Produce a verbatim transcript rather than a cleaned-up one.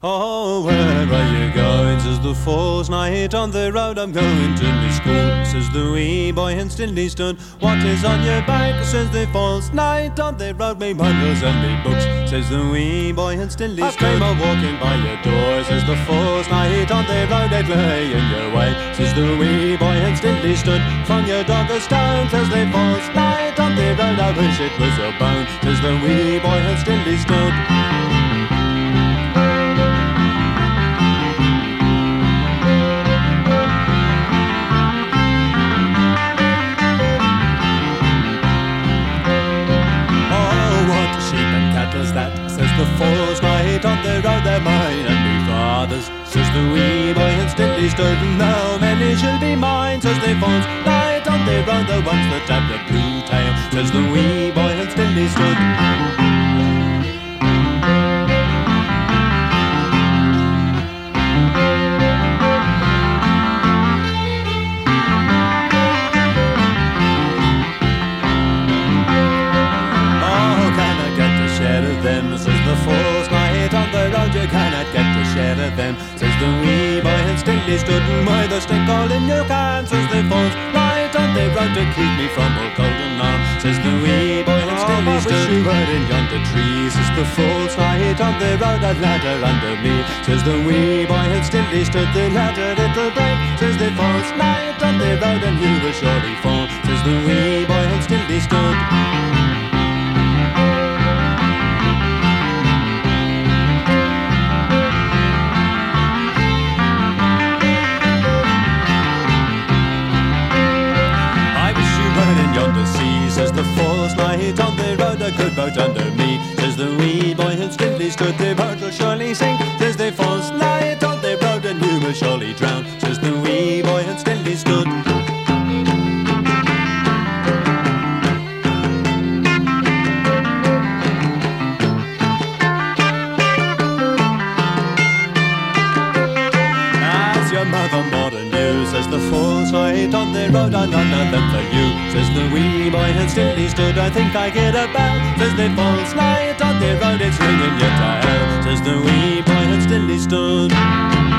Oh, where are you going? Says the false night on the road. I'm going to my school, says the wee boy, and still he stood. What is on your back? Says the false night on the road. Me bundles and me books, says the wee boy, and still he stood. I came a walking by your door, says the false night on the road. It lay in your way, says the wee boy, and still he stood. From your dog a stone, says the false night on the road. I wish it was a bone, says the wee boy, and still he stood. That says the false night on the road, they're mine and me father's, says the wee boy, and still he stood. Now many shall be mine, says the false night on the road, the ones that have the blue tail, says the wee boy, and still he stood. Them, says the false night on the road, you cannot get a share of them, says the wee boy, and still he stood. Why the stick all in your can, says the false night on the road, to keep me from all cold and arm, says the wee boy, and still he stood. Oh, I wish you were in yonder tree, says the false night on the road, a ladder under me, says the wee boy, and still he stood. The ladder it'll break, says the false night on the road, and you will surely fall, says the wee boy, and still he stood. Yonder sea, says the false night on the road, a good boat under me, says the wee boy, and still he stood. The boat will surely sink, says the false night on the road, and you will surely drown, says the wee boy, and still he stood. As your mother more than you, says the false night on the road, and none of them for you, says the wee boy, and still he stood. I think I get a bell, says the false night on the road, it's ringing your tail, says the wee boy, and still he stood.